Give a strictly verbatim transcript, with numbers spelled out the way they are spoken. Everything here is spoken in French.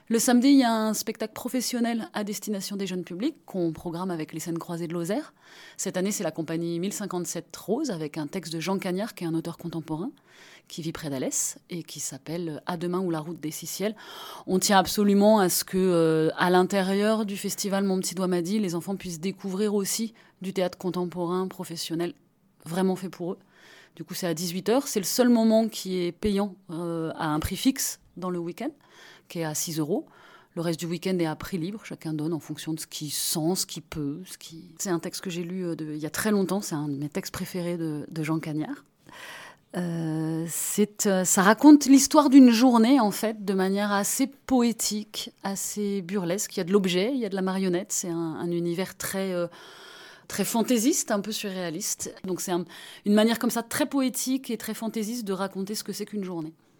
Le samedi, il y a un spectacle professionnel à destination des jeunes publics qu'on programme avec les Scènes Croisées de Lozère. Cette année, c'est la compagnie mille cinquante-sept Rose avec un texte de Jean Cagnard, qui est un auteur contemporain, qui vit près d'Alès et qui s'appelle « À demain ou la route des Siciels ». On tient absolument à ce que, euh, à l'intérieur du festival Mon Petit Doigt m'a dit, les enfants puissent découvrir aussi du théâtre contemporain professionnel vraiment fait pour eux. Du coup, c'est à dix-huit heures. C'est le seul moment qui est payant euh, à un prix fixe dans le week-end, qui est à six euros. Le reste du week-end est à prix libre. Chacun donne en fonction de ce qu'il sent, ce qu'il peut. Ce qui... C'est un texte que j'ai lu de, il y a très longtemps. C'est un de mes textes préférés de, de Jean Cagnard. Euh, c'est, euh, ça raconte l'histoire d'une journée, en fait, de manière assez poétique, assez burlesque. Il y a de l'objet, il y a de la marionnette. C'est un, un univers très... Euh, très fantaisiste, un peu surréaliste. Donc c'est un, une manière comme ça très poétique et très fantaisiste de raconter ce que c'est qu'une journée.